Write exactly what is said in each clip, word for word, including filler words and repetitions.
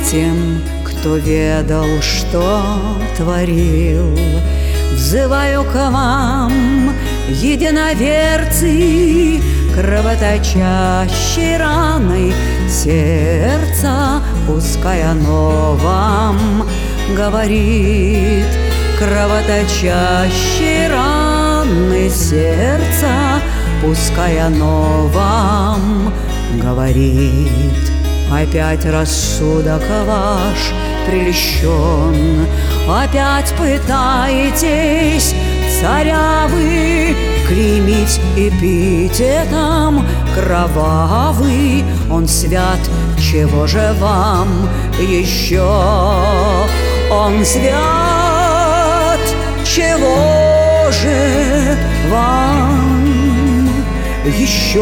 тем, кто ведал, что творил. Взываю к вам, единоверцы, кровоточащей раной сердца, пускай оно вам говорит. Кровоточащей раны сердца, пускай оно вам говорит. Опять рассудок ваш прельщен, опять пытаетесь царя вы клеймить эпитетом кровавый. Он свят, чего же вам еще? Он свят, чего же вам еще?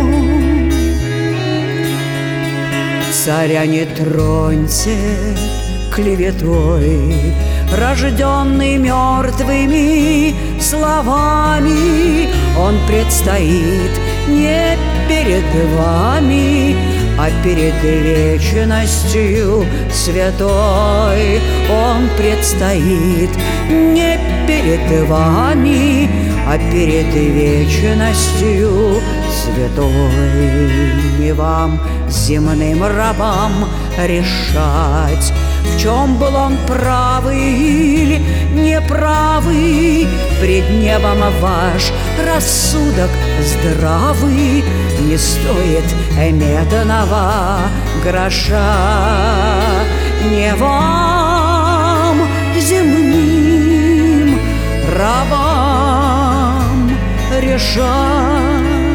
Царя не троньте клеветой, рожденный мертвыми словами. Он предстоит не перед вами, а перед вечностью святой. Он предстоит не перед вами, а перед вечностью святой. Не вам, земным рабам, решать, в чем был он правый или неправый. Пред небом ваш рассудок здравый не стоит медного гроша. Не вам, земным рабам, решать.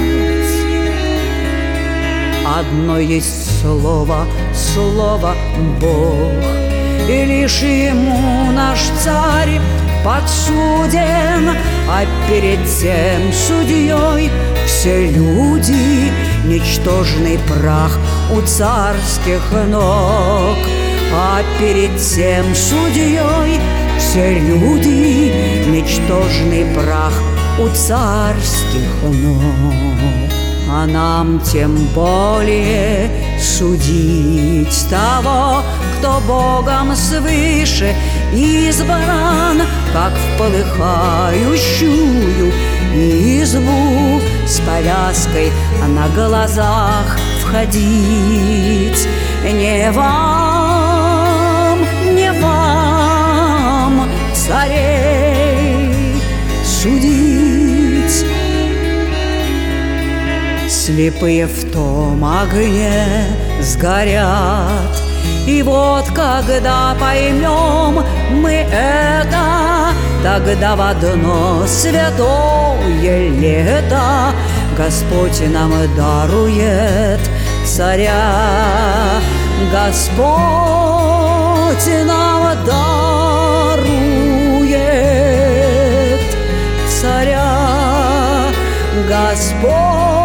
Одно есть слово, слово Бог, и лишь ему наш царь подсуден, а перед тем судьей все люди — ничтожный прах у царских ног. А перед тем судьей все люди — ничтожный прах у царских ног. А нам тем более судить того, кто Богом свыше избран, как в полыхающую избу с повязкой на глазах входить. Не вам, не вам, царей, судить. Слепые в том огне сгорят, и вот когда поймем мы это, тогда в одно святое лето Господь нам дарует царя. Господь нам дарует царя. Господь